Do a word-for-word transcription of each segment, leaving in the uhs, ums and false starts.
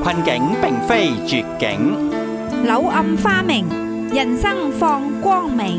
困境並非絕境， 柳暗花明，人生放光明。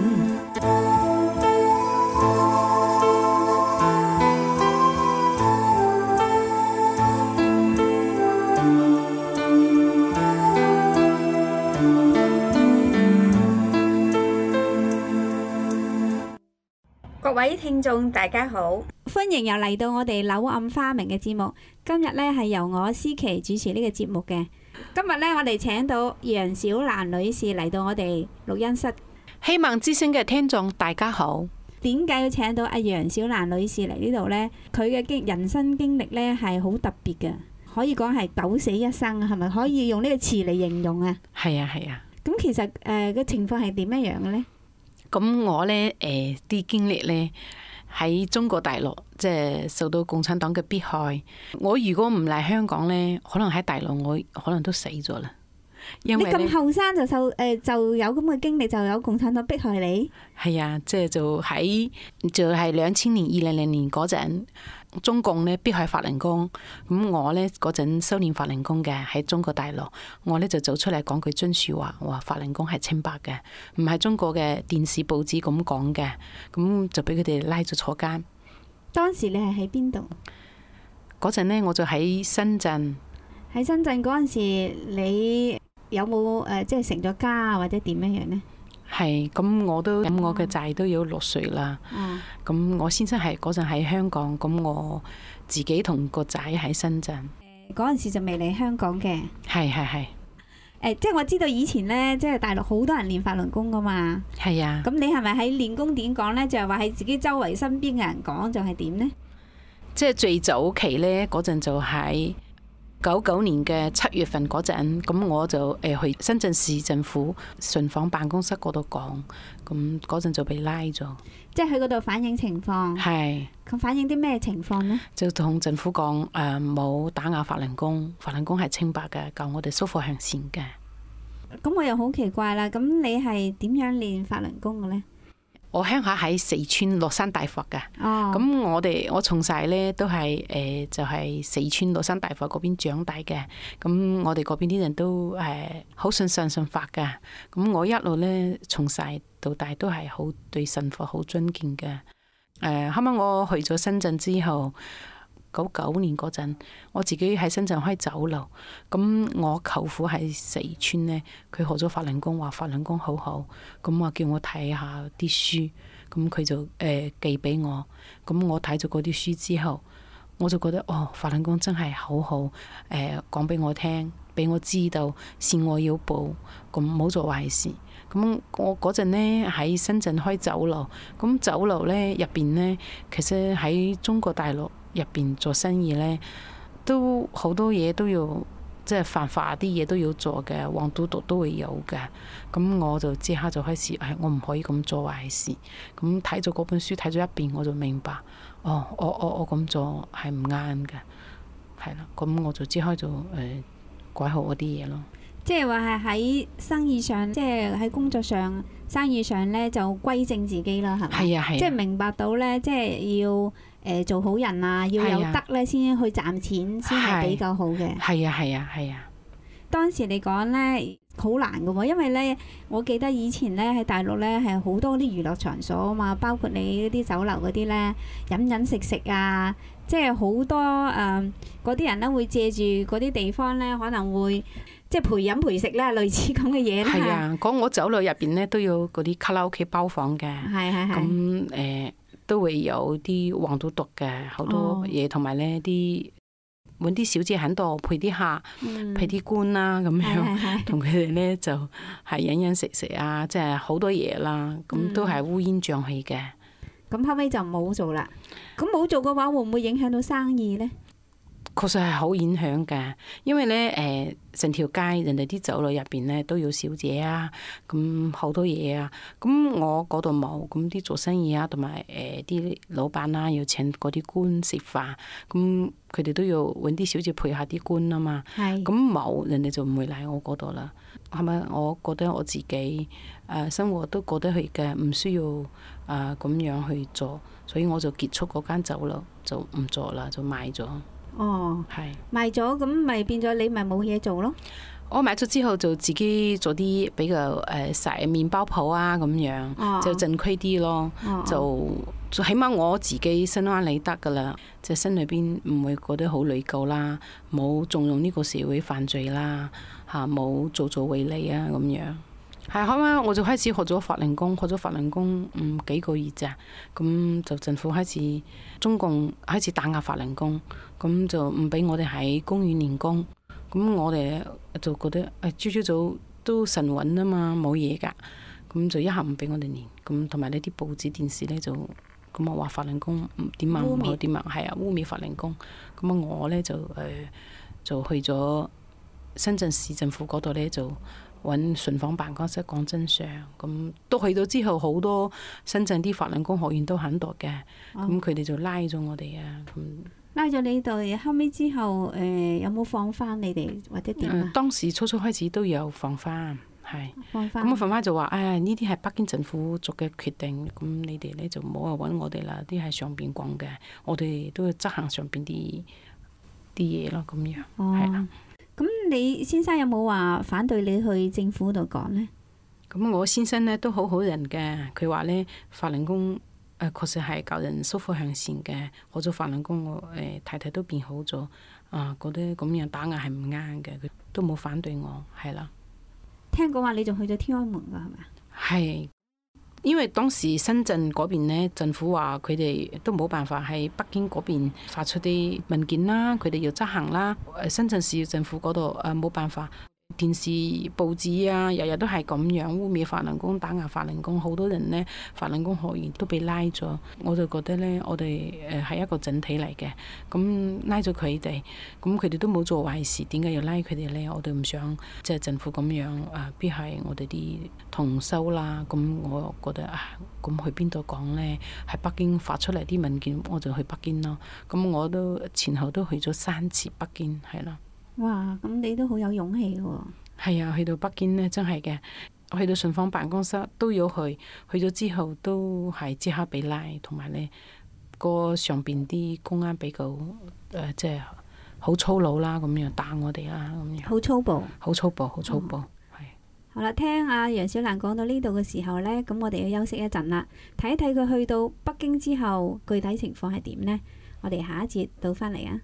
各位聽眾大家好， 歡迎又嚟到我哋柳暗花明嘅節目。今日咧係由我思琪主持呢個節目嘅。今日咧我哋請到楊小蘭女士嚟到我哋錄音室。 希望之聲嘅聽眾大家好。 點解要請到阿楊小蘭女士嚟呢度呢？佢嘅經人生經歷咧係好特別嘅，可以講係九死一生啊，係咪可以用呢個詞嚟形容啊？ 係啊係啊。 咁其實誒個情況係點樣樣嘅呢？ 咁我呢誒啲經歷呢，喺中國大陸即係受到共產黨嘅迫害。我如果唔嚟香港呢，可能喺大陸我可能都死咗啦。因為你咁後生就受誒、呃、就有咁嘅經歷，就有共產黨迫害你？ 係啊，即係就喺就係兩千年二零零年嗰陣，中共呢迫害法輪功。咁我呢嗰陣修煉法輪功嘅喺中國大陸，我呢就走出嚟講句真説話，話法輪功係清白嘅，唔係中國嘅電視報紙咁講嘅。咁就俾佢哋拉咗坐監。 當時你係喺邊度？ 嗰陣呢我就喺深圳。 喺深圳嗰陣時，你有冇誒、呃、即係成咗家或者點樣樣呢？ 係，咁我都咁我嘅仔都有六歲啦。咁、嗯、我先生係嗰陣喺香港，咁我自己同個仔喺深圳。 嗰陣、呃、時就未嚟香港嘅。係係係。 誒，即係我知道以前呢，即係大陸好多人練法輪功噶嘛。係啊。咁你係咪喺練功點講呢？就係話喺自己周圍身邊嘅人講，就係點呢？ 即係最早期呢，嗰陣就喺九九年嘅七月份嗰陣，咁我就誒去深圳市政府巡訪辦公室嗰度講，咁嗰陣就被拉咗。 即係去嗰度反映情況。係。咁反映啲咩情況呢？ 就同政府講誒，冇打壓法輪功，法輪功係清白嘅，教我哋收貨向善嘅。 咁我又好奇怪啦，咁你係點樣練法輪功嘅呢？ 我鄉下喺四川樂山大佛㗎，咁、oh. 我哋我從細咧都係誒、呃、就係、是、四川樂山大佛嗰邊長大嘅，咁我哋嗰邊啲人都誒好信神信法㗎，咁我一路咧從細到大都係好對神佛好尊敬嘅。誒、呃，後尾我去咗深圳之後，九九年嗰陣，我自己喺深圳開酒樓，咁我舅父喺四川呢，佢學咗法輪功，話法輪功好好，咁我叫我睇下啲書，咁佢就誒、呃、寄俾我，咁我睇咗嗰啲書之後，我就覺得哦，法輪功真係好好，誒講俾我聽，俾我知道善惡要報，咁唔好做壞事。咁我嗰陣呢喺深圳開酒樓，咁酒樓呢入邊呢，其實喺中國大陸入邊做生意呢，都好多嘢都要，即係犯法啲嘢都要做嘅，黃賭毒都會有嘅。咁我就即刻就開始，誒，我唔可以咁做壞事。咁睇咗嗰本書睇咗一遍，我就明白，哦，我我我咁做係唔啱嘅，係啦。咁我就即刻就誒、呃、改好嗰啲嘢咯。 即係話係喺生意上，即係喺工作上、生意上咧，就歸正自己啦，係咪？係啊係啊。即係明白到咧，即係要誒、呃、做好人啊，要有德咧，先去賺錢，先係比較好嘅。係啊係啊係啊。當時嚟講咧，好難㗎喎，因為咧，我記得以前咧喺大陸咧係好多啲娛樂場所啊嘛，包括你嗰啲酒樓嗰啲咧，飲飲食食啊，即係好多誒嗰啲人咧會借住嗰啲地方咧，可能會。即係陪飲陪食啦，類似咁嘅嘢啦。係啊， 講我酒樓入邊咧都有嗰啲卡拉 OK 包房嘅。係係係。咁誒、呃、都會有啲黃賭毒嘅好多嘢，同埋咧啲揾啲小姐喺度陪啲客，嗯、陪啲官啦咁樣，同佢哋咧就係飲飲食食啊，即係好多嘢啦。咁都係烏煙瘴氣嘅。 咁、嗯、後尾就冇做啦。咁冇做嘅話，會唔會影響到生意咧？ 確實係好影響嘅，因為咧誒，成、呃、條街人哋啲酒樓入邊咧都有小姐啊，咁好多嘢啊，咁我嗰度冇，咁啲做生意啊，同埋誒啲老闆啦、啊，要請嗰啲官食飯，咁佢哋都要揾啲小姐陪下啲官啊嘛，咁冇人哋就唔會嚟我嗰度啦，係咪？我覺得我自己誒、呃、生活都過得去嘅，唔需要誒咁、呃、樣去做，所以我就結束嗰間酒樓就唔做啦，就賣咗。 哦， 係賣咗咁咪變咗你咪冇嘢做咯？ 我買咗之後就自己做啲比較誒細麵包鋪啊咁樣，哦、就正規啲咯，哦、就就起碼我自己心安理得噶啦，即係心裏邊唔會覺得好內疚啦，冇縱容呢個社會犯罪啦，嚇冇做做違例啊咁樣。係後尾我就開始學咗法輪功，學咗法輪功嗯幾個月咋，咁就政府開始中共開始打壓法輪功，咁就唔俾我哋喺公園練功。咁我哋就覺得誒朝朝早都晨運啊嘛，冇嘢㗎，咁就一下唔俾我哋練，咁同埋呢啲報紙電視咧就咁啊話法輪功點啊唔好點啊，係啊污蔑法輪功，咁啊我咧就誒、呃、就去咗深圳市政府嗰度咧就揾順訪辦公室講真相，咁都去到之後好多深圳啲法輪功學員都喺度嘅，咁佢哋就拉咗我哋啊咁。 拉咗你度，後尾之後誒、呃、有冇放翻你哋或者點啊、 嗯？當時初初開始都有放翻，係放翻。 咁我放翻就話：誒呢啲係北京政府做嘅決定，咁你哋咧就唔好話揾我哋啦，啲喺上邊講嘅，我哋都要執行上邊啲啲嘢咯，咁樣係啦。 咁、哦、你先生有冇話反對你去政府度講呢？ 咁我先生咧都好好人嘅，佢話咧法輪功。誒確實係教人舒服向善嘅，學咗法輪功，我誒太太都變好咗，啊覺得咁樣打壓係唔啱嘅，佢都冇反對我，係啦。 聽講話你仲去咗天安門㗎係咪？ 係，因為當時深圳嗰邊咧，政府話佢哋都冇辦法喺北京嗰邊發出啲文件啦，佢哋要執行啦。誒深圳市政府嗰度誒冇辦法。電視報紙啊，日日都係咁樣污蔑法輪功、打壓法輪功，好多人呢，法輪功學員都被拉咗。我就覺得呢，我哋誒係一個整體嚟嘅，咁拉咗佢哋，咁佢哋都冇做壞事，點解要拉佢哋呢？我哋唔想即係政府咁樣啊，必係我哋啲同修啦。咁我覺得啊，咁去邊度講呢？喺北京發出嚟啲文件，我就去北京咯。咁我都前後都去咗三次北京，係咯。 哇！咁你都好有勇氣喎。 係啊，去到北京呢，真係嘅，去到順訪辦公室都要去，去咗之後都係即刻被拉，同埋呢個上邊啲公安比較誒，即係好粗魯啦，咁樣打我哋啦，咁樣。 好粗暴。 好粗暴，好粗暴，係、嗯。 好啦，聽阿楊小蘭講到呢度嘅時候呢，咁我哋要休息一陣啦，睇一睇佢去到北京之後具體情況係點呢？我哋下一節到返嚟啊。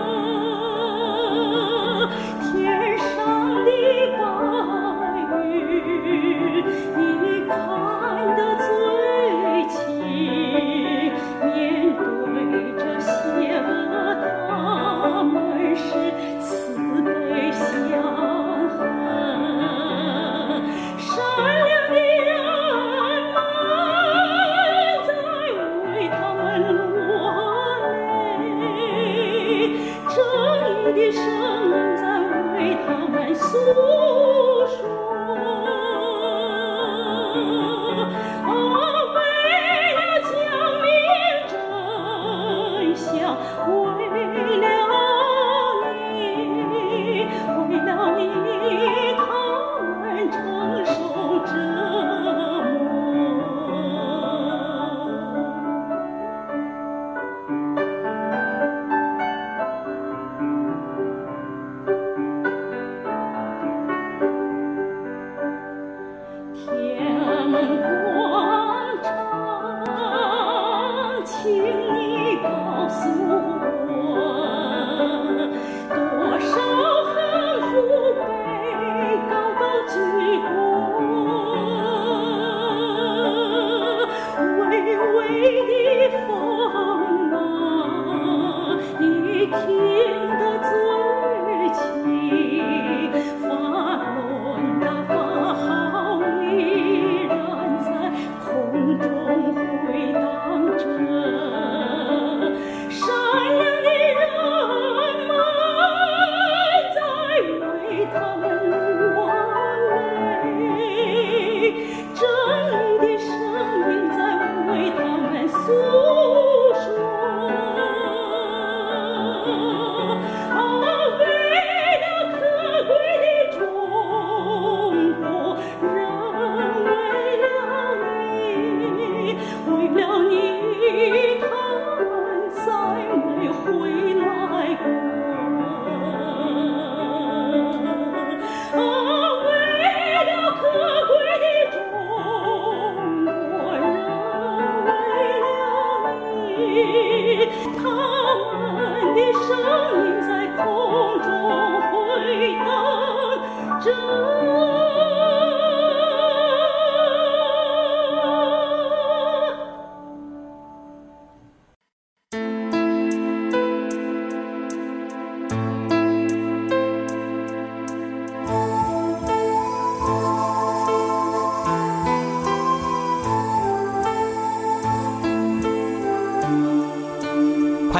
天上的白云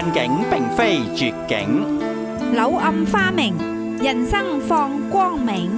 正景並非絕境， 柳暗花明，人生放光明。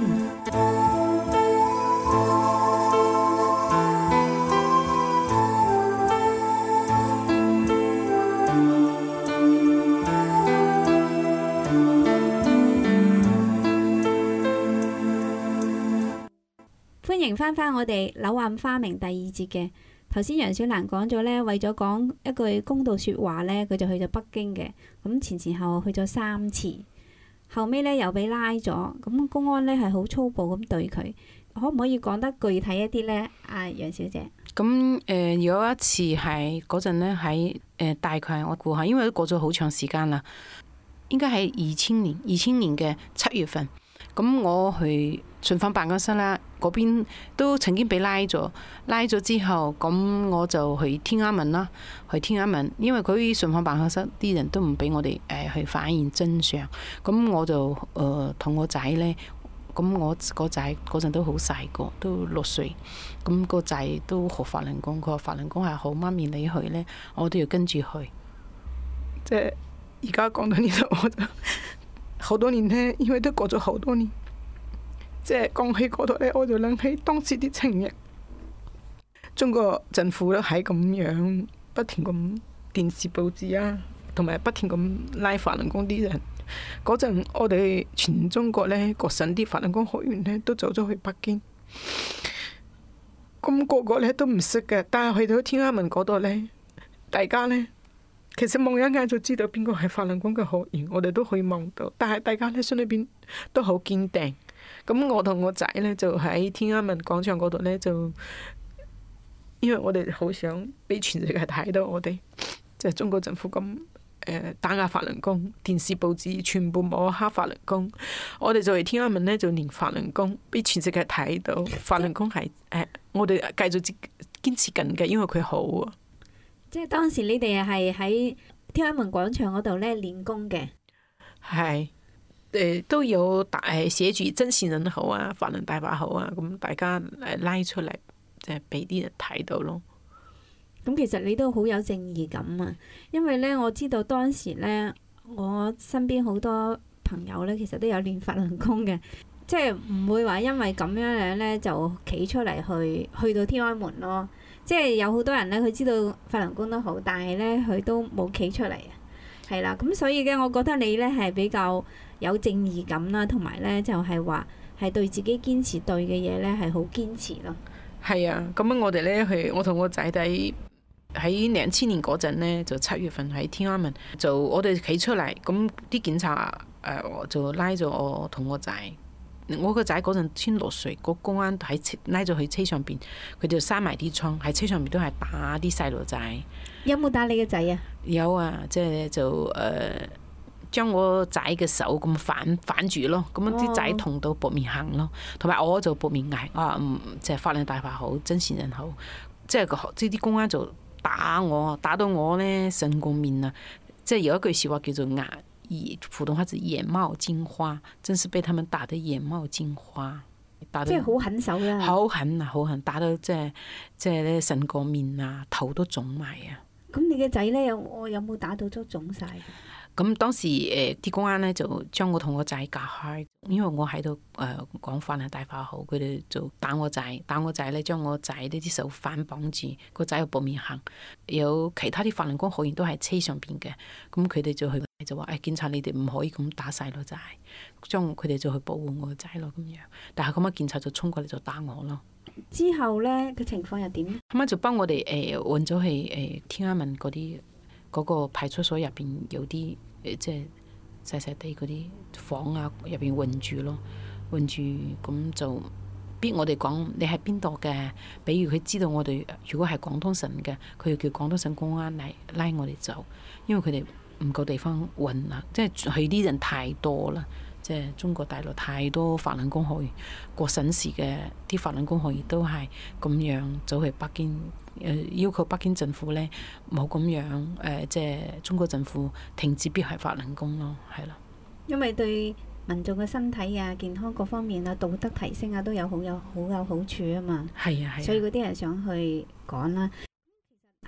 歡迎翻返我哋柳暗花明第二節嘅。頭先楊小蘭講咗呢，為咗講一句公道説話呢，佢就去咗北京嘅。咁前前後後去咗三次，後尾呢又俾拉咗。咁公安呢係好粗暴咁對佢，可唔可以講得具體一啲呢？啊，楊小姐。 咁誒、呃、有一次係嗰陣呢，喺誒、呃、大概我估下，因為都過咗好長時間啦，應該係二千年二千年嘅七月份。咁我去順訪辦公室啦，嗰邊都曾經被拉咗，拉咗之後，咁我就去天安門啦，去天安門，因為佢順訪辦公室啲人都唔俾我哋誒去反映真相，咁我就誒同、呃、我仔咧，咁我個仔嗰陣都好細個，都六歲，咁個仔都學法輪功，佢話法輪功係好，媽咪你去咧，我都要跟住去，即係而家講到呢度我就。好多年呢，因為都過咗好多年，即係講起嗰度呢，我就諗起當時啲情形。中國政府都係咁樣不停咁電視報紙啊，同埋不停咁拉法輪功啲人。嗰陣我哋全中國呢，各省啲法輪功學員呢，都走咗去北京。咁個個呢都唔識嘅，但係去到天安門嗰度呢，大家呢。其實望一眼就知道邊個係法輪功嘅學員，我哋都可以望到。但係大家咧心裏邊都好堅定。咁我同我仔咧就喺天安門廣場嗰度咧，就因為我哋好想俾全世界睇到我哋即係中國政府咁誒、呃、打壓法輪功，電視報紙全部抹黑法輪功。我哋就喺天安門咧就練法輪功，俾全世界睇到法輪功係誒、呃、我哋繼續堅持緊嘅，因為佢好啊。 即係當時你哋係喺天安門廣場嗰度咧練功嘅， 係誒、呃、都有大寫住真善人好啊，法輪大法好啊，咁大家誒拉出嚟，即係俾啲人睇到咯。 咁其實你都好有正義感啊，因為咧我知道當時咧我身邊好多朋友咧其實都有練法輪功嘅，即係唔會話因為咁樣樣咧就企出嚟去去到天安門咯。即係有好多人咧，佢知道法輪功都好，但係咧佢都冇企出嚟啊，係啦。咁所以嘅，我覺得你咧係比較有正義感啦，同埋咧就係話係對自己堅持對嘅嘢咧係好堅持咯。 係啊，咁樣我哋咧去，我同我仔仔喺兩千年嗰陣咧，就七月份喺天安門，就我哋企出嚟，咁啲警察誒、呃、就拉咗我同我仔。我個仔嗰陣先六歲，個公安喺拉咗去車上邊，佢就閂埋啲窗，喺車上邊都係打啲細路仔。 有冇打你個仔啊？ 有啊，即係就誒將、呃、我仔嘅手咁反反住咯，咁樣啲仔痛到搏命行咯，同埋我就搏命嗌，我話唔即係法輪大法好，真善人好，即係個即係啲公安就打我，打到我咧成個面啊！即係有一句説話叫做牙。以普通話就眼冒金花，真是被他們打得眼冒金花，打得即係好狠手啦， 好狠啊，好狠，打到即係即係咧成個面啊，頭都腫埋啊！ 咁你嘅仔咧有我有冇打到都腫晒？ 咁當時誒啲公安咧就將我同我仔隔開，因為我喺度誒講法輪大法好，佢哋就打我仔，打我仔咧將我仔呢啲手反綁住，個仔又搏命行，有其他啲法輪功學員都喺車上邊嘅，咁佢哋就去就話誒、哎、警察你哋唔可以咁打細路仔，將佢哋就去保護我個仔咯咁樣，但係咁啊警察就衝過嚟就打我咯。 之後咧個情況又點咧？ 咁啊就幫我哋誒運咗去誒天安門嗰啲嗰個派出所入邊有啲。誒即係細細地嗰啲房啊，入邊韞住咯，韞住咁就逼我哋講你喺邊度嘅。比如佢知道我哋如果係廣東省嘅，佢就叫廣東省公安嚟拉我哋走，因為佢哋唔夠地方韞啦，即係佢啲人太多啦。即係中國大陸太多法輪功學員，各省市嘅啲法輪功學員都係咁樣走去北京，誒要求北京政府咧冇咁樣誒、呃，即係中國政府停止迫害法輪功咯，係咯。因為對民眾嘅身體啊、健康各方面啊、道德提升啊，都有好有好有好處啊嘛。係啊係。所以嗰啲人想去講啦。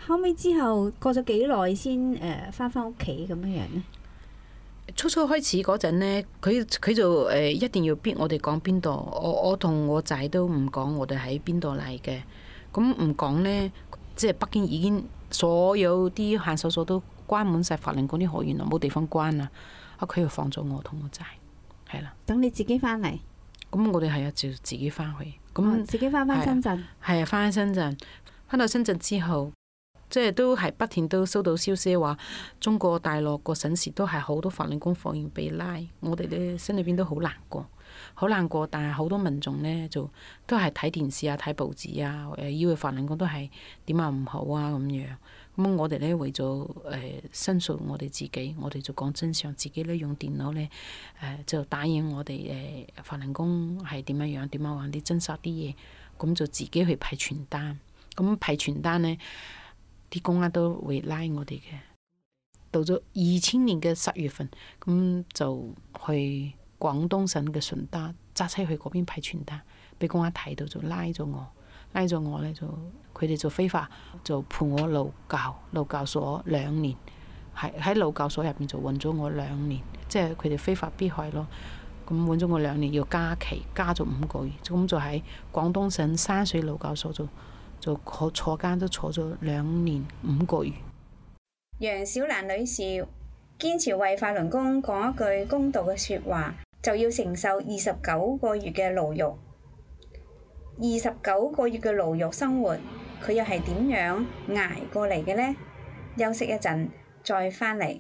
後尾之後過咗幾耐先誒翻返屋企咁樣樣咧？ 初初開始嗰陣咧，佢佢就誒一定要逼我哋講邊度。我我同我仔都唔講我哋喺邊度嚟嘅。咁唔講咧，即係北京已經所有啲限售所都關滿晒，法輪功啲學員啊，冇地方關啦。啊，佢又放咗我同我仔，係啦。 等你自己翻嚟。咁我哋係啊，就自己翻去。咁、 哦、自己翻翻深圳。 係啊，翻喺深圳。翻到深圳之後，即係都係不斷都收到消息話，中國大陸個省市都係好多法輪功學員被拉，我哋咧心裏邊都好難過，好難過。但係好多民眾咧就都係睇電視啊、睇報紙啊，誒以為法輪功都係點啊唔好啊咁樣。咁我哋咧為咗誒申訴我哋自己，我哋就講真相，自己咧用電腦咧誒就打印我哋誒法輪功係點樣樣點樣玩啲真實啲嘢，咁就自己去派傳單。咁派傳單咧，啲公安都會拉我哋嘅。到咗二千年嘅十月份，咁就去廣東省嘅順德揸車去嗰邊派傳單，俾公安睇到就拉咗我，拉咗我咧就佢哋就非法就判我勞教，勞教所兩年，喺喺勞教所入邊就韞咗我兩年，即係佢哋非法迫害咯。咁韞咗我兩年，要加期，加咗五個月，咁就喺廣東省山水勞教所做。就坐坐監都坐咗兩年五個月。 楊小蘭女士堅持為法輪功講一句公道嘅説話，就要承受二十九個月嘅牢獄。二十九個月嘅牢獄生活，佢又係點樣捱過嚟嘅呢？休息一陣再返嚟。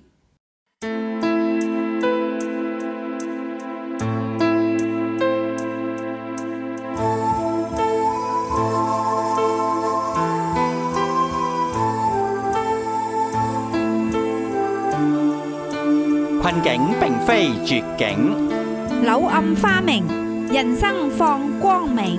困境並非絕境， 柳暗花明，人生放光明。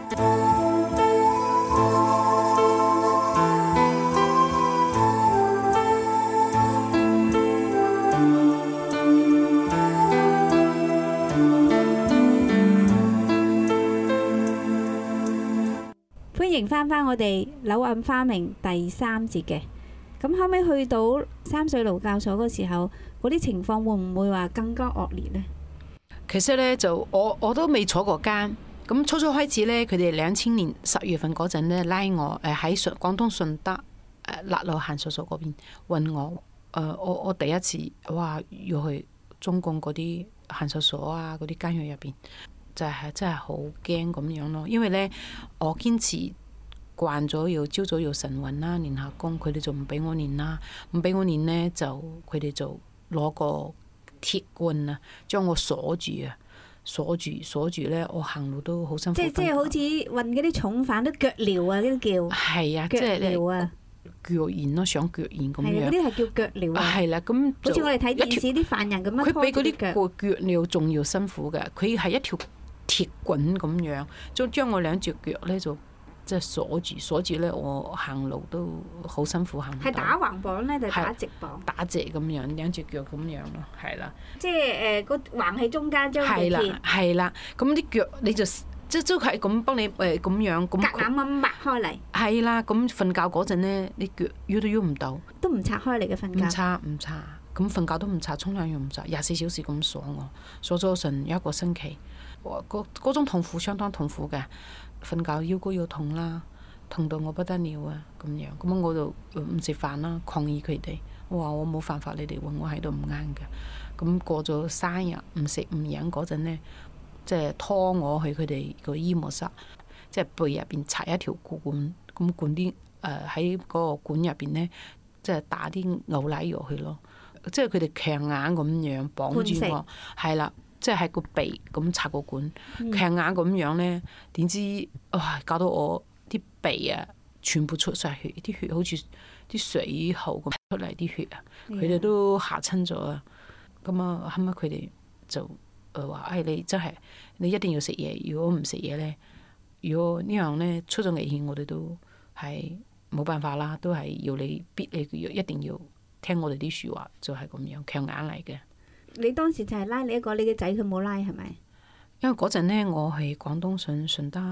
歡迎翻返我哋柳暗花明第三節嘅。咁後尾去到三水勞教所嗰時候，嗰啲情況會唔會話更加惡劣呢？ 其實咧就我我都未坐過監。咁初初開始咧，佢哋兩千年十月份嗰陣咧拉我誒喺順廣東順德誒勒路限售所嗰邊揾我。誒、呃、我我第一次哇要去中共嗰啲限售所啊，嗰啲監獄入邊，就係、是、真係好驚咁樣咯。因為咧我堅持慣咗要朝早要晨運啦，練下功，佢哋就唔俾我練啦，唔俾我練呢，就佢哋就攞個鐵棍啊，將我鎖住啊，鎖住鎖住咧，我行路都好辛苦。 即即係好似運嗰啲重犯都腳鐐啊，嗰啲叫。係啊，即係鐐啊， 腳鉗咯，上腳鉗咁樣。 係啊，嗰啲係叫腳鐐啊。 係啦，咁好似我哋睇電視啲犯人咁樣拖住腳。佢比嗰啲個腳鐐仲要辛苦嘅，佢係一條鐵棍咁樣，將將我兩隻腳咧就。即係鎖住鎖住咧，我行路都好辛苦行。 係打橫綁咧定係打直綁？ 打直咁樣，兩隻腳咁樣咯，係啦。 即係誒個橫喺中間將條鐵。係啦， 係啦。咁啲腳你就即都係咁幫你誒咁樣咁。 夾硬咁擘開嚟。係啦，咁瞓覺嗰陣咧，你腳喐都喐唔到。 都唔拆開嚟嘅瞓覺。 唔拆唔拆，咁瞓覺都唔拆，沖涼又唔拆，廿四小時咁鎖我，鎖咗成一個星期。嗰嗰種痛苦相當痛苦嘅。瞓覺腰骨要痛啦，痛到我不得了啊！咁樣，咁我就唔食飯啦，抗議佢哋。我話我冇辦法，你哋揾我喺度唔啱嘅。咁過咗三日唔食唔飲嗰陣呢，即係拖我去佢哋個醫務室，即係背入邊插一條管，咁管啲誒喺嗰個管入邊呢，即係打啲牛奶藥去咯。即係佢哋強硬咁樣綁住我，係啦。即係喺個鼻咁插個管，強硬咁樣咧，點知哇搞到我啲鼻啊，全部出晒血，啲血好似啲水喉咁出嚟啲血啊，佢哋都嚇親咗啊！咁啊，後尾佢哋就誒話：，誒、哎、你真係你一定要食嘢，如果唔食嘢咧，如果呢樣咧出咗危險，我哋都係冇辦法啦，都係要你逼你要一定要聽我哋啲説話，就係、是、咁樣強硬嚟嘅。 你當時就係拉你一個，你嘅仔佢冇拉係咪？ 因為嗰陣咧，我係廣東省順德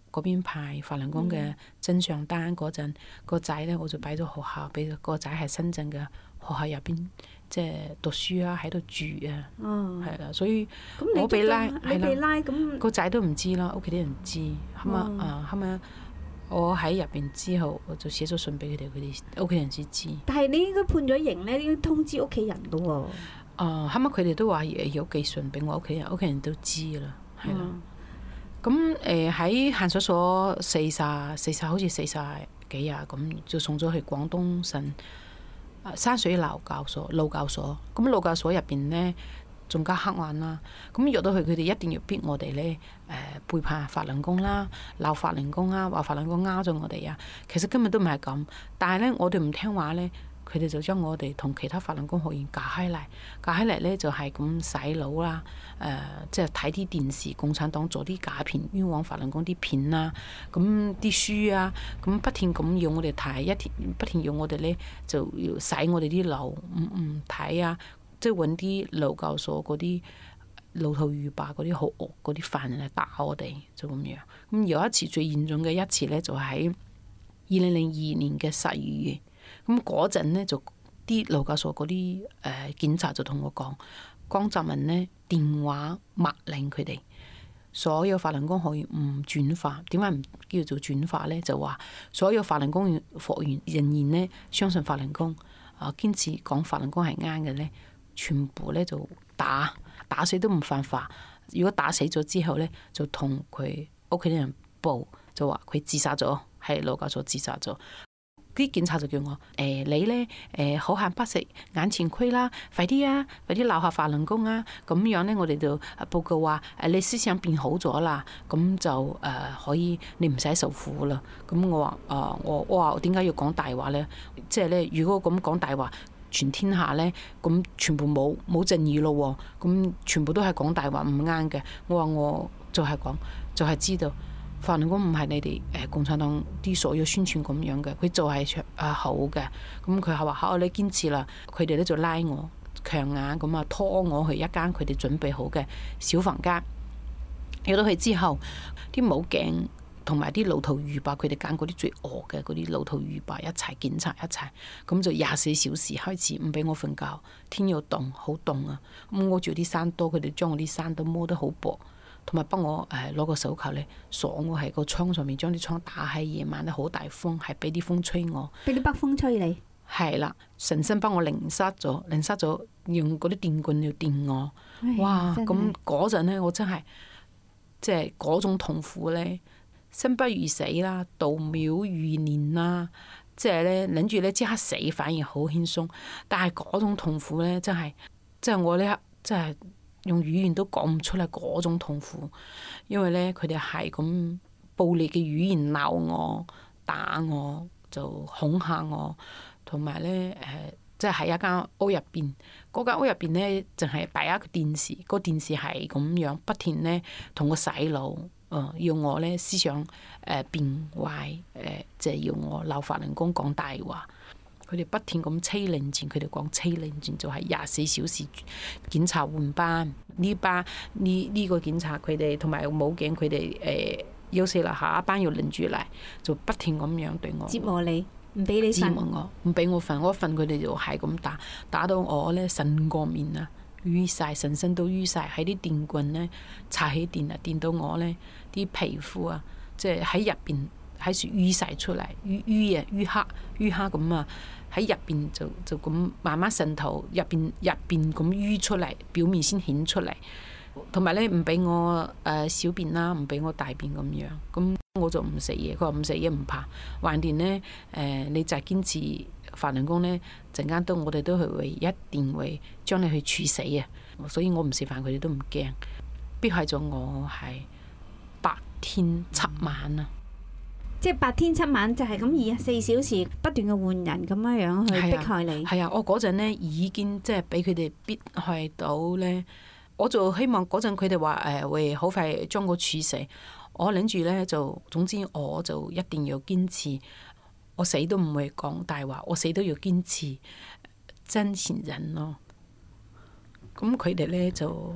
嗰邊派法輪功嘅真相單嗰陣，個仔咧我就擺咗學校，俾個仔喺深圳嘅學校入邊即係讀書啊，喺度住啊，係啦、哦，所以我被拉，係啦，咁個仔都唔知啦，屋企啲人唔知，後尾、哦、啊後尾我喺入邊之後，我就寫咗信俾佢哋，佢哋屋企人先知。 但係你應該判咗刑咧，應該通知屋企人噶喎。 啊，後尾佢哋都話有寄信俾我屋企人，屋企人都知啦，係啦。咁誒喺看守所四十四十好似四十幾啊，咁就送咗去廣東省山水勞教所、勞教所。咁勞教所入邊咧仲加黑暗啦。咁約到去，佢哋一定要逼我哋咧誒背叛法輪功啦，鬧法輪功啊，話法輪功呃咗我哋啊。其實根本都唔係咁，但係咧我哋唔聽話咧。佢哋就將我哋同其他法輪功學員架起嚟，架起嚟咧就係咁洗腦啦，誒、呃，即係睇啲電視，共產黨做啲假片，冤枉法輪功啲片啊，咁啲書啊，咁不停咁要我哋睇，一天不停要我哋咧就要洗我哋啲腦，唔唔睇啊，即係揾啲勞教所嗰啲老頭魚霸嗰啲好惡嗰啲犯人嚟打我哋，就咁樣。咁有一次最嚴重嘅一次咧，就喺二零零二年嘅十二月。咁嗰陣咧，就啲勞教所嗰啲誒檢察就同我講，江澤民咧電話默令佢哋所有法輪功學員唔轉化。點解唔叫做轉化咧？就話所有法輪功學員仍然咧相信法輪功，啊堅持講法輪功係啱嘅咧，全部咧就打打死都唔犯法。如果打死咗之後咧，就同佢屋企人報，就話佢自殺咗，係勞教所自殺咗。啲警察就叫我誒、呃、你咧誒好漢不食眼前虧啦，快啲啊，快啲鬧下法輪功啊！咁樣咧，我哋就報告話誒你思想變好咗啦，咁就誒、呃、可以你唔使受苦啦。咁我話啊、呃、我我話點解要講大話咧？即係咧，如果咁講大話，全天下咧咁全部冇冇正義咯喎，咁全部都係講大話唔啱嘅。我話我就係講就係、是、知道。法輪功唔係你哋誒共產黨啲所有宣傳咁樣嘅，佢就係誒好嘅。咁佢係話好，你堅持啦。佢哋咧就拉我強硬咁啊，拖我去一間佢哋準備好嘅小房間。入到去之後，啲武警同埋啲老頭魚霸，佢哋揀嗰啲最惡嘅嗰啲老頭魚霸一齊檢查一齊，咁就廿四小時開始唔俾我瞓覺。天又凍，好凍啊！咁我住啲山多，佢哋將我啲山都摸得好薄。同埋幫我誒攞個手銬咧鎖我喺個窗上面，將啲窗打喺夜晚咧好大風，係俾啲風吹我， 俾啲北風吹你。 係啦，成身幫我淋濕咗，淋濕咗，用嗰啲電棍要電我。唉哇！咁嗰陣咧，我真係即係嗰種痛苦咧，生不如死啦，度秒如年啦，即係咧諗住咧即刻死反而好輕鬆，但係嗰種痛苦咧真係，即係我呢刻真係。用語言都講唔出嚟嗰種痛苦，因為咧佢哋係咁暴力嘅語言鬧我、打我，就恐嚇我，同埋咧誒，即係喺一間屋入邊，嗰間屋入邊咧淨係擺一個電視，個電視係咁樣不停咧同我洗腦，誒、呃、要我咧思想誒、呃、變壞，誒即係要我鬧法輪功講大話。佢哋不停咁欺凌戰，佢哋講欺凌戰就係廿四小時檢查換班，呢班呢呢個檢查佢哋同埋武警佢哋誒休息啦，下一班要輪住嚟，就不停咁樣對我折磨你，唔俾你瞓， 折磨我，唔俾我瞓，我一瞓佢哋就係咁打，打到我咧腎過面啊，淤晒，成身都淤晒，喺啲電棍咧插起電啊，電到我咧啲皮膚啊，即係喺入邊喺處淤晒出嚟，淤淤啊淤黑淤黑咁啊！喺入邊就就咁慢慢滲透，入邊入邊咁淤出嚟，表面先顯出嚟。同埋咧唔俾我誒、呃、小便啦，唔俾我大便咁樣，咁我就唔食嘢。佢話唔食嘢唔怕，橫掂咧誒，你就係堅持法輪功咧，陣間都我哋都係會一定會將你去處死啊！所以我唔食飯，佢哋都唔驚。逼害咗我係八天七晚啊！ 即係八天七晚就係咁二十四小時不斷嘅換人咁樣樣去迫害你。 係啊，啊，我嗰陣咧已經即係俾佢哋迫害到咧，我就希望嗰陣佢哋話誒會好快將我處死。我諗住咧就總之我就一定要堅持，我死都唔會講大話，我死都要堅持真善忍咯。咁佢哋咧就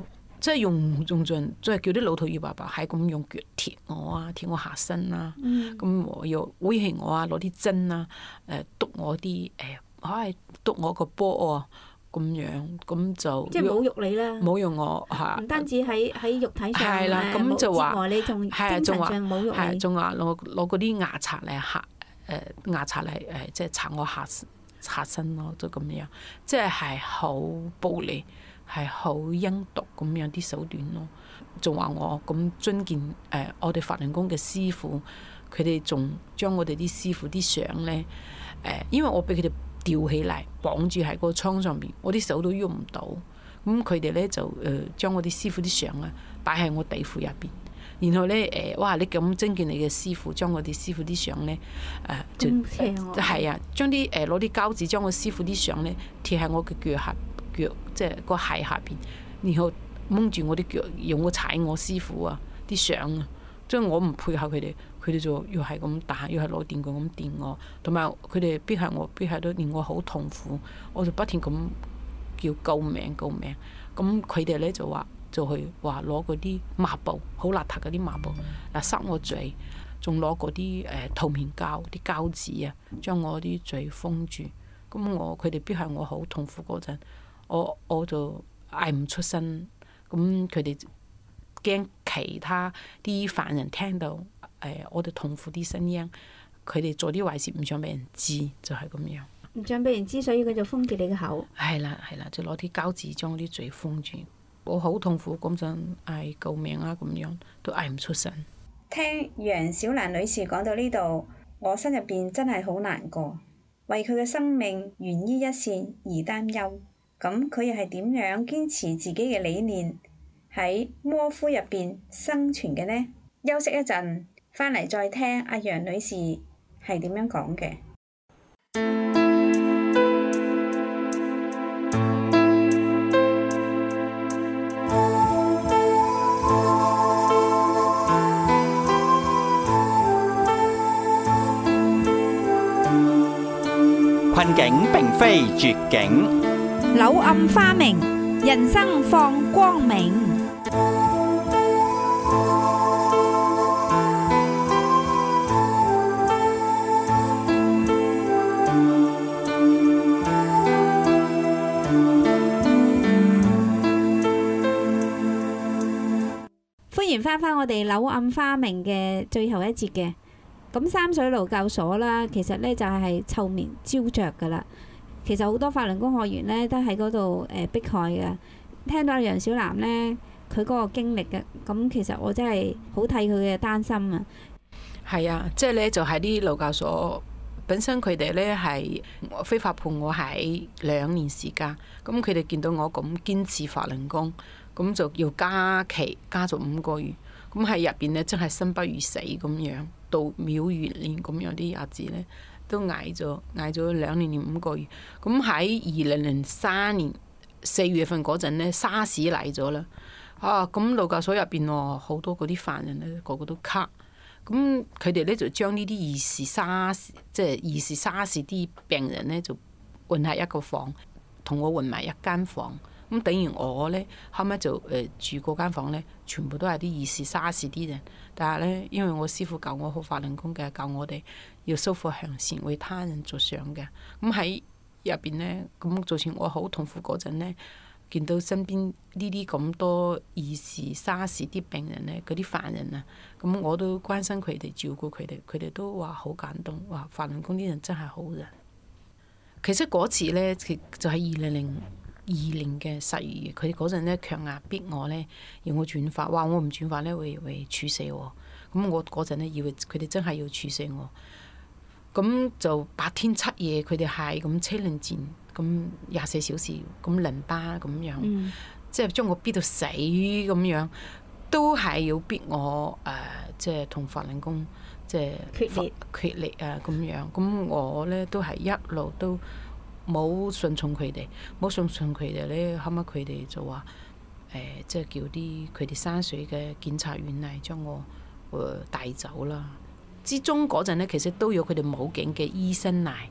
即係用用盡，即係叫啲老土語爸爸係咁用腳踢我啊，踢我下身啊，咁、嗯、我又威脅我啊，攞啲針啊，誒篤我啲誒，唉篤我個波啊，咁樣咁就即係侮辱你啦， 侮辱我嚇，唔單止喺喺肉體上係啦，咁就話你仲精神上侮辱你， 係仲話攞攞嗰啲牙刷嚟嚇誒牙刷嚟誒，即係刷我下下身咯，都咁樣，即係係好暴力。係好陰毒咁樣啲手段咯，仲話我咁尊敬誒、呃、我哋法輪功嘅師傅，佢哋仲將我哋啲師傅啲相咧誒，因為我俾佢哋吊起嚟綁住喺個倉上邊，我啲手都喐唔到，咁佢哋咧就誒、呃、將我啲師傅啲相啊擺喺我底褲入邊，然後咧誒、呃、哇你咁尊敬你嘅師傅，將我哋師傅啲相咧誒就係啊，將啲誒攞啲膠紙將我師傅啲相咧貼喺我嘅腳下。腳即係個鞋下邊，然後掹住我啲腳，用我踩我師傅啊啲相啊，即係我唔配合佢哋，佢哋就又係咁打，又係攞電棍咁電我，同埋佢哋逼下我，逼下都令我好痛苦，我就不停咁叫救命救命，咁佢哋咧就話就去話攞嗰啲抹布，好邋遢嗰啲抹布嗱塞我嘴，仲攞嗰啲誒透明膠啲膠紙啊，將我啲嘴封住，咁我佢哋逼下我好痛苦嗰陣。我我就嗌唔出聲，咁佢哋驚其他啲犯人聽到誒、呃、我哋痛苦啲聲音，佢哋做啲壞事唔想俾人知，就係、是、咁樣。 唔想俾人知，所以佢就封住你嘅口。係啦係啦，就攞啲膠紙將啲嘴封住。我好痛苦嗰陣嗌救命啊咁樣，都嗌唔出聲。 聽楊小蘭女士講到呢度，我心入邊真係好難過，為佢嘅生命懸於一線而擔憂。咁佢又係點樣堅持自己嘅理念喺魔窟入邊生存嘅呢？休息一陣，翻嚟再聽阿楊女士係點樣講嘅。 困境並非絕境。 柳暗花明，人生放光明。歡迎翻返我哋柳暗花明嘅最後一節嘅。咁三水勞教所啦，其實呢就係臭名昭著噶啦。其實好多法輪功學員咧都喺嗰度誒迫害嘅。聽到阿楊小蘭咧，佢嗰個經歷嘅，咁其實我真係好替佢嘅擔心啊。 係啊，即係咧就係啲勞教所本身佢哋咧係非法判我係兩年時間，咁佢哋見到我咁堅持法輪功，咁就要加期加咗五個月，咁喺入邊咧真係生不如死咁樣，度秒如年咁樣啲日子咧。都捱咗捱咗兩年零五個月，咁喺二零零三年四月份嗰陣咧，沙士嚟咗啦。啊，咁勞教所入邊喎，好多嗰啲犯人咧，個個都卡。咁佢哋咧就將呢啲疑似沙士，即係疑似沙士啲病人咧，就混喺一個房，同我混埋一間房。咁等於我咧，後尾就誒、呃、住嗰間房咧，全部都係啲疑似沙士啲人。但係咧，因為我師傅教我好法輪功嘅，教我哋要修復向善，為他人着想嘅。咁喺入邊咧，咁造成我好痛苦嗰陣咧，見到身邊呢啲咁多疑似沙士啲病人咧，嗰啲犯人啊，咁我都關心佢哋，照顧佢哋，佢哋都話好感動，話法輪功啲人真係好人。其實嗰次咧，就喺二零零二年嘅十二月，佢哋嗰陣咧強壓逼我咧，要我轉法，話我唔轉法咧會會處死我。咁我嗰陣咧以為佢哋真係要處死我，咁就八天七夜佢哋係咁車輪戰，咁廿四小時咁輪巴咁樣，嗯、即係將我逼到死咁樣，都係要逼我誒、呃，即係同法輪功即係決裂決裂啊咁樣。咁我咧都係一路都冇順從佢哋，冇順從佢哋咧，後尾佢哋就話誒、呃，即係叫啲佢哋山水嘅檢察院嚟將我誒、呃、帶走啦。之中嗰陣咧，其實都有佢哋武警嘅醫生嚟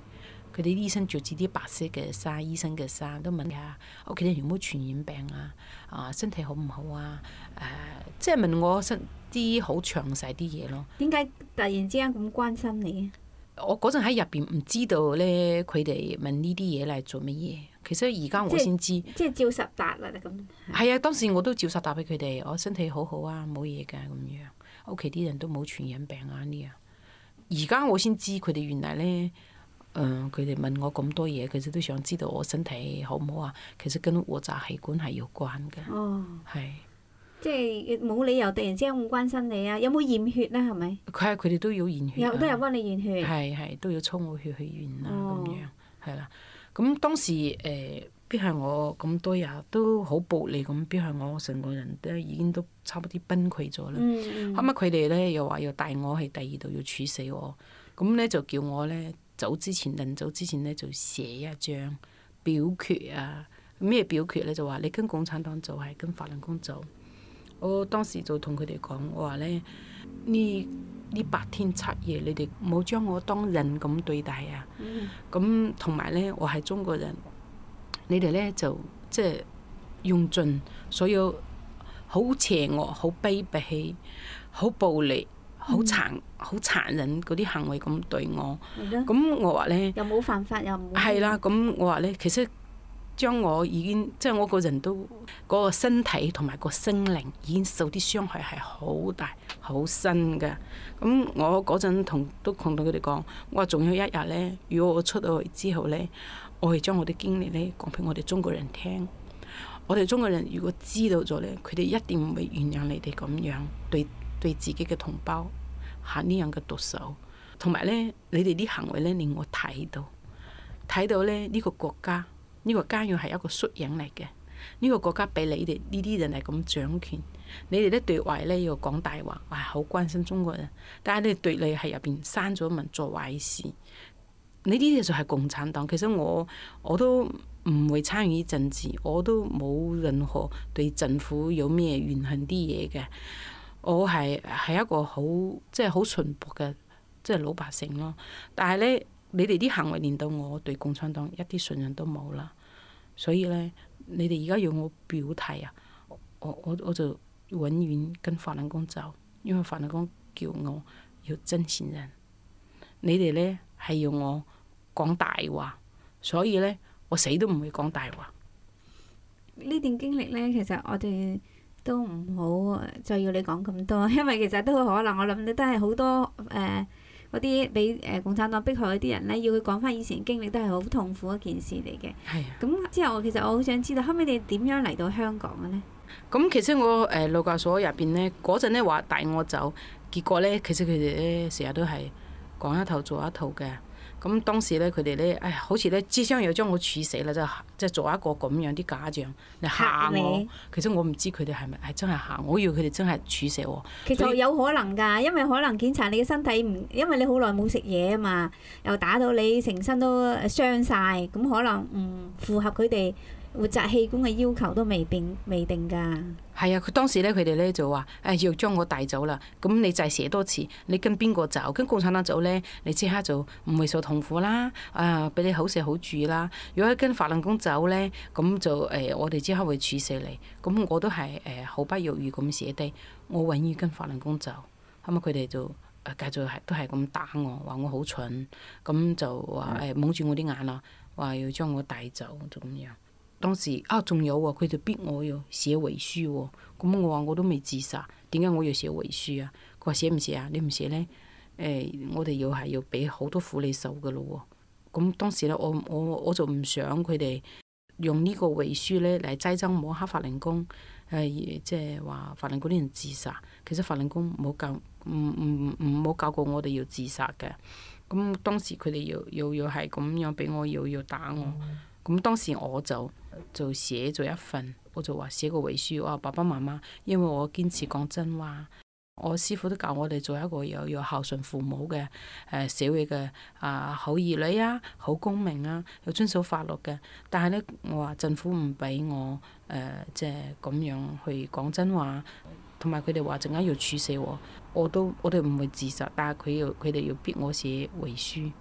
佢哋醫生着住啲白色嘅衫，醫生嘅衫，都問下屋企人有冇傳染病啊？啊，身體好唔好啊？誒、呃，即係問我身啲好詳細啲嘢咯。 點解突然之間咁關心你啊？ 我嗰陣喺入邊唔知道咧，佢哋問呢啲嘢嚟做乜嘢。其實而家我先知。 即係照實答啦，咁。 係啊，當時我都照實答俾佢哋，我身體好好啊，冇嘢㗎咁樣。屋企啲人都冇傳染病啊呢樣。而家我先知佢哋原來咧。嗯，佢哋問我咁多嘢，其實都想知道我身體好唔好啊。其實跟活摘氣管係有關嘅。哦，係是。 即係冇理由突然之間咁關心你啊！有冇驗血咧？係咪？ 佢係佢哋都要驗血、啊。有都有幫你驗血。 係係都要抽我血去驗啦，咁、哦、樣係啦。咁當時誒，邊、呃、係我咁多日都好暴力咁，邊係我成個人都已經都差唔多崩潰咗啦。嗯嗯。後尾佢哋咧又話要帶我去第二度要處死我，咁咧就叫我咧。走之前，臨走之前咧就寫一張表決啊！咩表決咧？就話你跟共產黨走係跟法輪功走。我當時就同佢哋講，我話咧呢呢八天七夜，你哋冇將我當人咁對待啊！咁同埋咧，我係中國人，你哋咧就即係用盡所有好邪惡、好卑鄙、好暴力。好殘好殘忍嗰啲行為咁對我，咁的我話咧又冇犯法又唔係啦，咁我話咧其實將我已經即係我個人都嗰、嗰個身體同埋個心靈已經受啲傷害係好大好深㗎。咁我嗰陣同都同到佢哋講，我話仲有一日咧，如果我出到去之後咧，我會將我啲經歷咧講俾我哋中國人聽。我哋中國人如果知道咗咧，佢哋一定唔會原諒你哋咁樣對。對自己嘅同胞行呢樣嘅毒手，同埋咧，你哋啲行為咧令我睇到，睇到咧呢、呢個國家，呢、呢個家園係一個縮影嚟嘅。呢、呢個國家俾你哋呢啲人係咁掌權，你哋咧對外咧要講大話，哇好關心中國人，但係你對你係入邊閂咗門做壞事，呢啲就係共產黨。其實我我都唔會參與政治，我都冇任何對政府有咩怨恨啲嘢嘅。我係係一個好即係好淳樸嘅即係老百姓咯，但係咧你哋啲行為令到我對共產黨一啲信任都冇啦，所以咧你哋而家要我表態啊，我我我就永遠跟法輪功走，因為法輪功叫我要真善人，你哋咧係要我講大話，所以咧我死都唔會講大話。 呢段經歷咧，其實我哋都唔好再要你講咁多，因為其實都可能我諗你都係好多誒嗰啲俾誒共產黨迫害嗰啲人咧，要佢講翻以前經歷都係好痛苦一件事嚟嘅。係啊。咁之後其實我好想知道，後尾你點樣嚟到香港嘅呢？ 咁其實我誒勞教所入邊咧，嗰陣咧話帶我走，結果咧其實佢哋咧成日都係講一套做一套嘅。咁當時咧，佢哋咧，哎，好似咧，即將要將我處死啦，就即係做一個咁樣啲假象嚟嚇我。你其實我唔知佢哋係咪係真係嚇我，以為佢哋真係處死我。 其實有可能㗎，因為可能檢查你嘅身體唔，因為你好耐冇食嘢啊嘛，又打到你成身都傷晒，咁可能唔符合佢哋活摘氣管嘅要求都未定未定㗎。 係啊，佢當時咧，佢哋咧就話：誒、哎、要將我帶走啦。咁你就係寫多次，你跟邊個走？跟共產黨走咧，你即刻就唔會受痛苦啦。啊，俾你好食好住啦。如果跟法輪功走咧，咁就誒、呃、我哋即刻會處死你。咁我都係誒毫不猶豫咁寫低，我永遠跟法輪功走。咁啊，佢哋就誒繼續係都係咁打我，話我好蠢。咁就話誒蒙住我啲眼啦，話要將我帶走就咁樣。當時啊，仲有喎，佢哋逼我要寫遺書喎。咁我話我都未自殺，點解我要寫遺書啊？佢話寫唔寫啊？你唔寫咧，誒、欸，我哋要係要俾好多苦你受噶咯喎。咁當時咧，我我我就唔想佢哋用呢個遺書咧嚟擠憎抹黑法輪功，誒，即係話法輪功啲人自殺。其實法輪功冇教，唔唔唔冇教過我哋要自殺嘅。咁當時佢哋要要要係咁樣俾我，要要打我。咁當時我就就寫咗一份，我就話寫個遺書，我話爸爸媽媽，因為我堅持講真話，我師父都教我哋做一個有有孝順父母嘅誒、呃、社會嘅啊好兒女啊，好公民啊，又遵守法律嘅。但係咧，我話政府唔俾我誒即係咁樣去講真話，同埋佢哋話陣間要處死我，我都我哋唔會自殺，但係佢要佢哋要逼我寫遺書。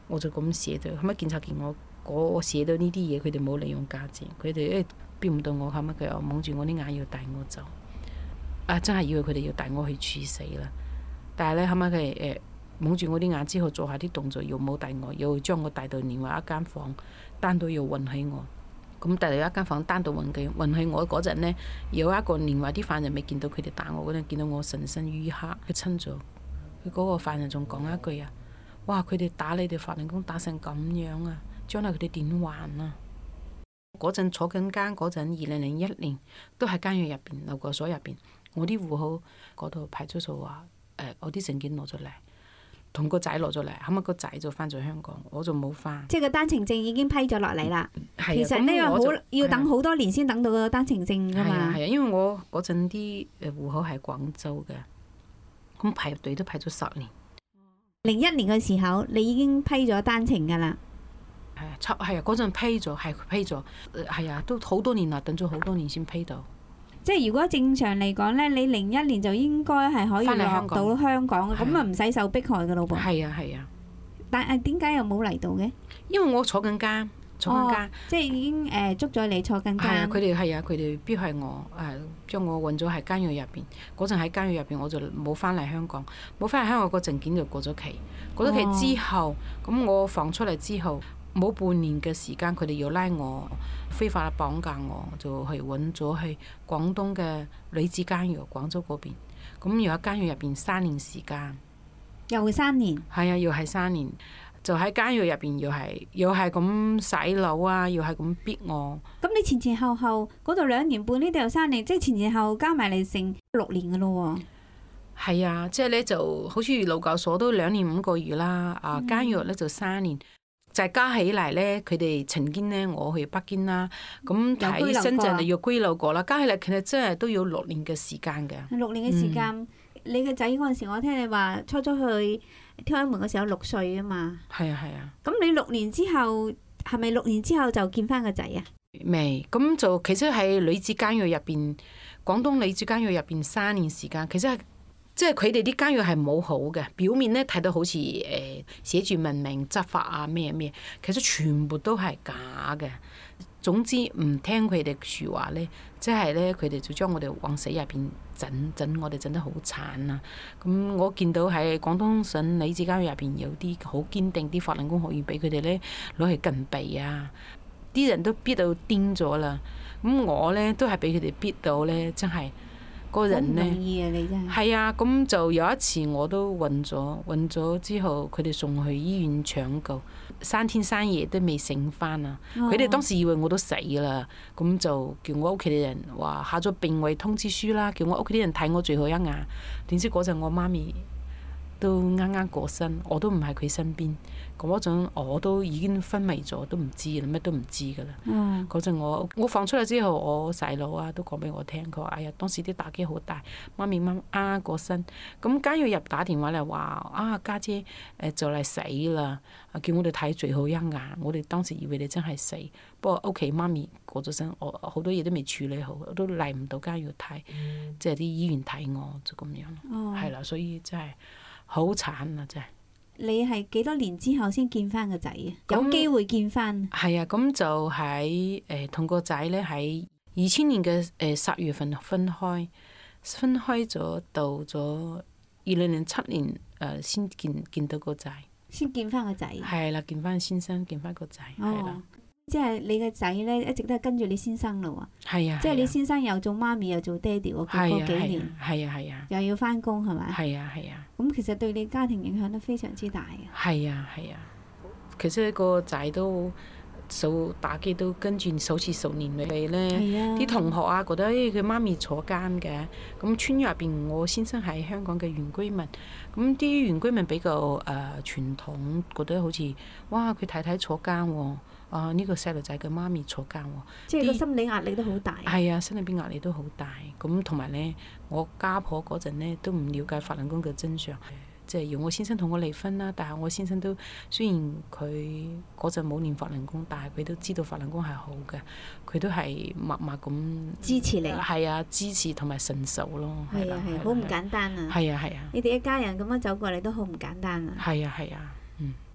我就咁寫咗。後尾檢察見我我寫到呢啲嘢，佢哋冇利用價值，佢哋誒標唔到我，後尾佢又蒙住我啲眼要帶我走。啊！真係以為佢哋要帶我去處死啦。但係咧，後尾佢哋誒蒙住我啲眼之後，做下啲動作，又冇帶我，又將我帶到另外一間房，單獨要運起我。咁帶到一間房單獨運嘅運起我嗰陣呢，有一個另外啲犯人未見到佢哋打我嗰陣，見到我成身淤黑，佢親咗。佢嗰個犯人仲講一句啊：哇！佢哋打你哋法輪功打成咁樣啊，將來佢哋點還啊？嗰陣坐緊監嗰陣，二零零一年都喺監獄入邊，留過所入邊。我啲戶口嗰度派出所話誒，我啲證件攞咗嚟，同個仔攞咗嚟，後尾個仔就翻咗香港，我就冇翻。即係個單程證已經批咗落嚟啦。 係、 其實呢個好要等好多年先等到個單程證㗎嘛。係啊係啊，因為我嗰陣啲誒戶口係廣州嘅，咁排隊都排咗十年。 零一年嘅時候，你已經批咗單程㗎啦。 係啊，七係啊，嗰陣批咗，係批咗，係啊，都好多年啦，等咗好多年先批到。 即係如果正常嚟講咧，你零一年就應該係可以落到香港，咁啊唔使受迫害嘅咯噃。 係啊係啊。 但係點解又冇嚟到嘅？ 因為我坐緊監，坐緊監。 哦、即係已經誒、呃、捉咗你坐緊監。係啊，佢哋係啊，佢哋逼係我誒、呃、將我運咗喺監獄入邊。嗰陣喺監獄入邊，我就冇翻嚟香港，冇翻嚟香港個證件就過咗期。過咗期之後，咁、哦、我放出嚟之後。冇半年嘅時間，佢哋要拉我非法綁架我，就去揾咗去廣東嘅女子監獄，廣州嗰邊。咁又喺監獄入邊三年時間， 又三年。 係啊，又係三年，就喺監獄入邊又係又係咁洗腦啊，又係咁逼我。 咁你前前後後嗰度兩年半，呢度有三年，即係前前後後加埋嚟成六年噶咯喎。 係啊，即係咧就好似勞教所都兩年五個月啦，啊監獄咧就三年。就係加起嚟咧，佢哋曾經咧，我去北京啦，咁喺深圳就要居留過啦。加起嚟其實真係都要六年嘅時間嘅。 六年嘅時間，嗯、你個仔嗰陣時，我聽你話初初去天安門嗰時候六歲啊嘛。係啊係啊。咁、啊、你六年之後係咪六年之後就見翻個仔啊？ 未，咁就其實喺女子監獄入邊，廣東女子監獄入邊三年時間，其實係。即係佢哋啲監獄係冇好嘅，表面咧睇到好似誒寫住文明執法啊咩咩，其實全部都係假嘅。總之唔聽佢哋説話咧，即係咧佢哋就將我哋往死入邊整整，我哋整得好慘啊！咁我見到喺廣東省女子監獄入邊有啲好堅定啲法輪功學員俾佢哋咧攞去禁閉啊，啲人都逼到癲咗啦。咁我咧都係俾佢哋逼到咧，真係。個人咧，係啊，咁就有一次我都暈咗，暈咗之後佢哋送去醫院搶救，三天三夜都未醒翻啊！佢哋、哦、當時以為我都死啦，咁就叫我屋企啲人話下咗病危通知書啦，叫我屋企啲人睇我最後一眼。點知嗰陣我媽咪都啱啱過身，我都唔喺佢身邊。嗰陣我都已經昏迷咗，都唔知啦，乜都唔知噶啦。嗰陣、嗯、我我放出嚟之後，我細佬啊都講俾我聽，佢話：哎呀，當時啲打擊好大，媽咪媽啱啱過身。咁監獄入打電話嚟話：啊家姐誒就嚟死啦，叫我哋睇最後一眼。我哋當時以為你真係死，不過屋企媽咪過咗身，我好多嘢都未處理好，我都嚟唔到監獄睇，嗯、即係啲醫院睇我就咁樣。係啦、哦，所以真係好慘啊！真係。 你係幾多年之後先見翻個仔啊？有機會見翻？ 係啊，咁就喺誒同個仔咧喺二千年嘅誒十月份分開，分開咗到咗二零零七年誒先見見到個仔， 先見翻個仔。 係啦，見翻先生，見翻個仔，係啦。 即係你個仔咧，一直都係跟住你先生咯喎。 係啊。即係你先生又做媽咪又做爹哋喎，嗰幾年。 係啊係啊。 又要翻工係咪？ 係啊係啊。 咁其實對你家庭影響都非常之大啊。 係啊係啊。其實個仔都受打擊，都跟住首次受年累咧。啲同學啊覺得誒佢媽咪坐監嘅，咁村入邊我先生係香港嘅原居民，咁啲原居民比較誒、呃、傳統，覺得好似哇佢太太坐監喎。啊！呢、這個細路仔嘅媽咪坐監喎， 即係個心理壓力都好大。 係啊，心理邊壓力都好大。咁同埋咧，我家婆嗰陣咧都唔了解法輪功嘅真相，即係要我先生同我離婚啦。但係我先生都雖然佢嗰陣冇練法輪功，但係佢都知道法輪功係好嘅，佢都係默默咁支持你。 係啊，支持同埋承受咯。 係啊係，好唔簡單啊！ 係啊係啊！ 你哋一家人咁樣走過嚟都好唔簡單啊！ 係啊係啊，嗯。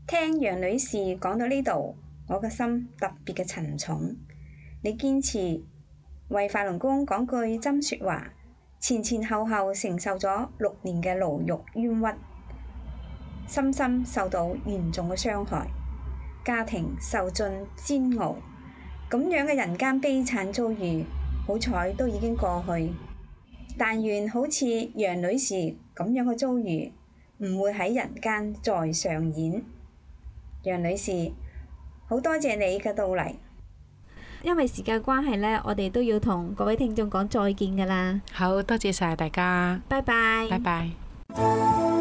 聽楊女士講到呢度，我個心特別嘅沉重。你堅持為法輪功講句真説話，前前後後承受咗六年嘅牢獄冤屈，深深受到嚴重嘅傷害，家庭受盡煎熬，咁樣嘅人間悲慘遭遇，好彩都已經過去。但願好似楊女士咁樣嘅遭遇，唔會喺人間再上演。楊女士，好多謝你嘅到嚟。 因為時間關係呢，我哋都要同各位聽眾講再見㗎喇。 好多謝晒大家， 拜拜。 拜拜。